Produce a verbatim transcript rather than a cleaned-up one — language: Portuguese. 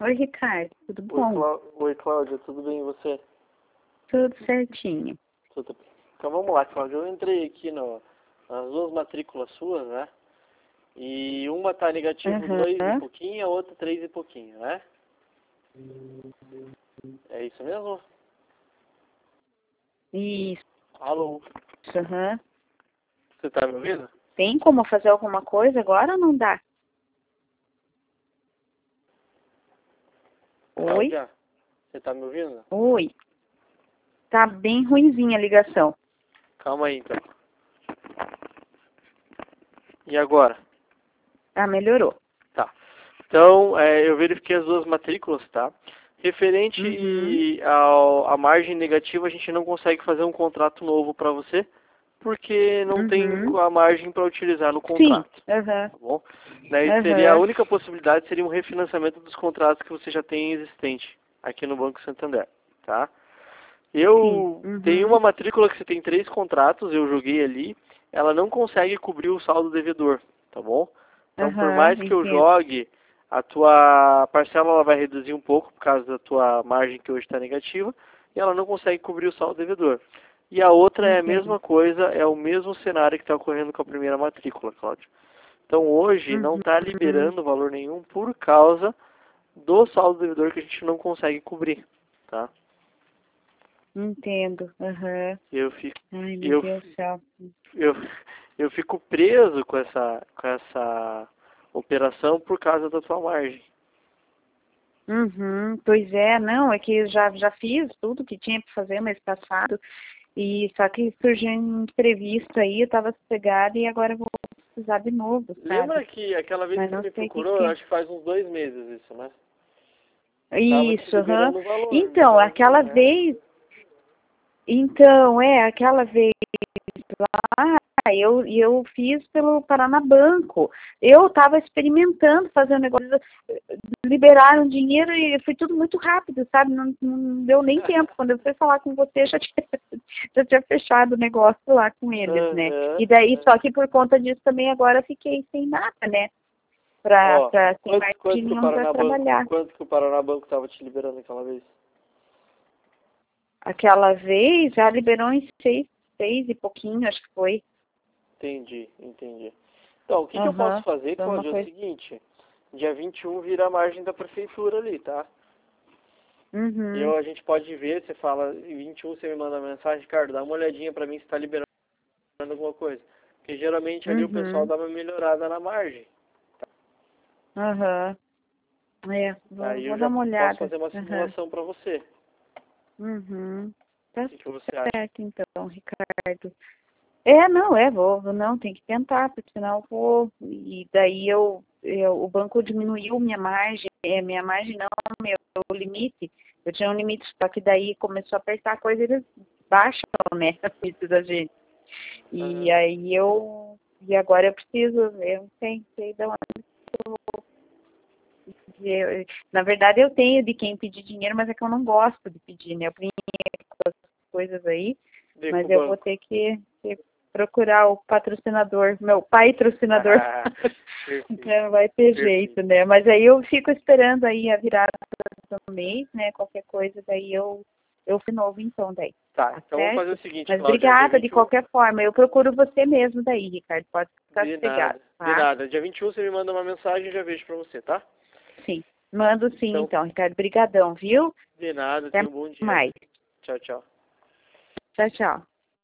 Oi, Ricardo, tudo Oi, bom? Clá... Oi, Cláudia, tudo bem e você? Tudo certinho. Tudo bem. Então vamos lá, Cláudia. Eu entrei aqui no... nas duas matrículas suas, né? E uma tá negativo dois e Aham. pouquinho, a outra três e pouquinho, né? É isso mesmo? Isso, Alô? aham. Você tá me ouvindo? Tem como fazer alguma coisa agora ou não dá? Oi? Cláudia, você tá me ouvindo? Oi. Tá bem ruinzinha a ligação. Calma aí, então. E agora? Ah, melhorou. Tá. Então, é, eu verifiquei as duas matrículas, tá? Uhum. Referente ao, à margem negativa, a gente não consegue fazer um contrato novo para você, porque não tem Uhum. a margem para utilizar no Sim. contrato, Aham. tá bom? Daí seria a Aham. única possibilidade seria um refinanciamento dos contratos que você já tem existente aqui no Banco Santander, tá? Sim. Eu tenho Uhum. uma matrícula que você tem três contratos, eu joguei ali, ela não consegue cobrir o saldo devedor, tá bom? Então, por Aham. mais que eu Entendo. jogue, a tua parcela ela vai reduzir um pouco por causa da tua margem que hoje está negativa, e ela não consegue cobrir o saldo devedor. E a outra é a Entendo. mesma coisa, é o mesmo cenário que está ocorrendo com a primeira matrícula, Cláudio. Então, hoje não está Uhum. liberando valor nenhum por causa do saldo devedor que a gente não consegue cobrir, tá? Entendo. Aham. Eu fico, Ai, meu eu, Deus do céu. eu, eu fico preso com essa, com essa operação por causa da tua margem. Uhum, pois é, não, é que eu já, já fiz tudo que tinha para fazer mês passado, e só que surgiu um imprevisto aí, eu estava sossegada e agora eu vou precisar de novo, Lembra sabe? que aquela vez Mas que você não me sei o que procurou, que... acho que faz uns dois meses isso, né? Tava te Isso, aham. liberando o valor, Então, então, aquela é. vez, então, é, aquela vez lá, eu, eu fiz pelo Paranabanco. Eu estava experimentando fazer um negócio, liberaram dinheiro e foi tudo muito rápido, sabe? Não, não deu nem tempo. Quando eu fui falar com você, já tinha, já tinha fechado o negócio lá com eles, né? Aham, E daí, aham. só que por conta disso também agora eu fiquei sem nada, né? Pra, Ó, pra sem quanto, mais quanto que o nenhum pra Paranabanco, trabalhar. quanto que o Paranabanco tava te liberando aquela vez? Aquela vez já liberou em seis, seis e pouquinho, acho que foi. Entendi, entendi. Então, o que que eu posso Aham, fazer, foi uma Cláudio, é o coisa. seguinte, dia vinte e um vira a margem da prefeitura ali, tá? E Uhum, eu, a gente pode ver, você fala, em vinte e um você me manda mensagem, Ricardo, dá uma olhadinha pra mim se tá liberando alguma coisa. Porque geralmente ali o pessoal uhum, dá uma melhorada na margem. aham. É, vou, Aí eu vou dar já uma posso olhada. fazer uma Aham, simulação pra você. uhum. O Tá que que você acha? certo então, Ricardo. É, não, é, vou, não, tem que tentar, porque senão eu vou, e daí eu, eu, o banco diminuiu minha margem, é, minha margem não, meu limite, eu tinha um limite, só que daí começou a apertar a coisa, eles baixam, né, o limite da gente. E Aham. aí eu, e agora eu preciso, eu não sei, sei de onde eu, na verdade eu tenho de quem pedir dinheiro, mas é que eu não gosto de pedir, né, eu com as coisas aí, Vê com mas o eu vou banco. ter que, que procurar o patrocinador, meu pai patrocinador. Perfeito, Então vai ter perfeito. jeito, né? Mas aí eu fico esperando aí a virada do mês, né? Qualquer coisa, daí eu eu de novo então daí, Tá, tá então vamos fazer certo? o seguinte, Mas Cláudia, dia obrigada de vinte e um, qualquer forma. Eu procuro você mesmo daí, Ricardo. Pode ficar de sossegado, nada, de tá? nada. Dia vinte e um você me manda uma mensagem e eu já vejo pra você, tá? Sim. Mando sim, Então, então, Ricardo. Brigadão, viu? de nada, Até tenha um bom dia. mais. Tchau, tchau. Tchau, tchau.